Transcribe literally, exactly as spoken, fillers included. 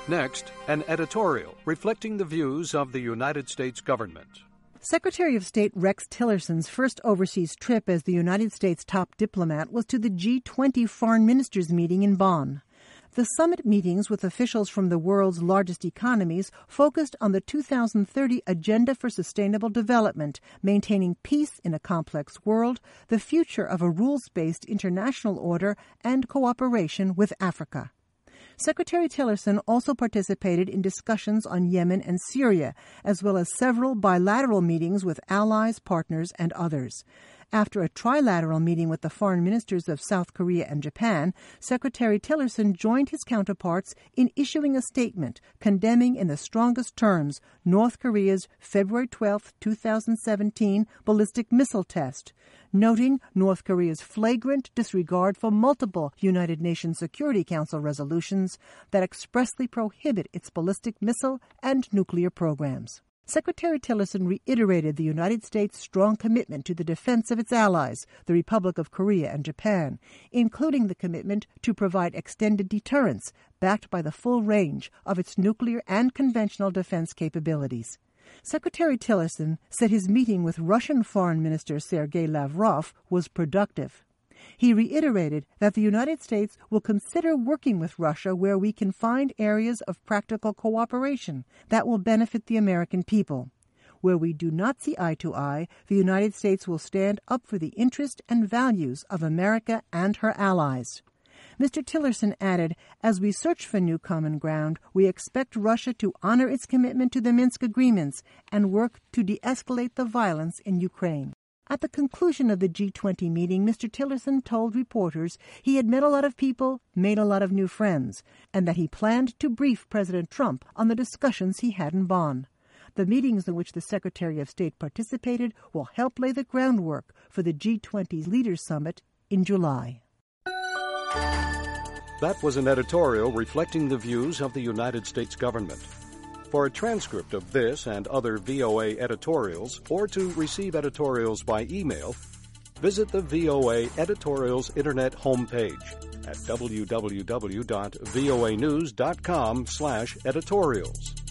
Next, an editorial reflecting the views of the United States government. Secretary of State Rex Tillerson's first overseas trip as the United States top diplomat was to the G twenty foreign ministers meeting in Bonn. The summit meetings with officials from the world's largest economies focused on the two thousand thirty Agenda for Sustainable Development, maintaining peace in a complex world, the future of a rules-based international order, and cooperation with Africa. Secretary Tillerson also participated in discussions on Yemen and Syria, as well as several bilateral meetings with allies, partners, and others. After a trilateral meeting with the foreign ministers of South Korea and Japan, Secretary Tillerson joined his counterparts in issuing a statement condemning in the strongest terms North Korea's February twelfth, twenty seventeen ballistic missile test, noting North Korea's flagrant disregard for multiple United Nations Security Council resolutions that expressly prohibit its ballistic missile and nuclear programs. Secretary Tillerson reiterated the United States' strong commitment to the defense of its allies, the Republic of Korea and Japan, including the commitment to provide extended deterrence backed by the full range of its nuclear and conventional defense capabilities. Secretary Tillerson said his meeting with Russian Foreign Minister Sergei Lavrov was productive. He reiterated that the United States will consider working with Russia where we can find areas of practical cooperation that will benefit the American people. Where we do not see eye to eye, the United States will stand up for the interest and values of America and her allies. Mister Tillerson added, as we search for new common ground, we expect Russia to honor its commitment to the Minsk agreements and work to de-escalate the violence in Ukraine. At the conclusion of the G twenty meeting, Mister Tillerson told reporters he had met a lot of people, made a lot of new friends, and that he planned to brief President Trump on the discussions he had in Bonn. The meetings in which the Secretary of State participated will help lay the groundwork for the G twenty Leaders Summit in July. That was an editorial reflecting the views of the United States government. For a transcript of this and other V O A editorials, or to receive editorials by email, visit the V O A Editorials Internet homepage at w w w dot voa news dot com slash editorials.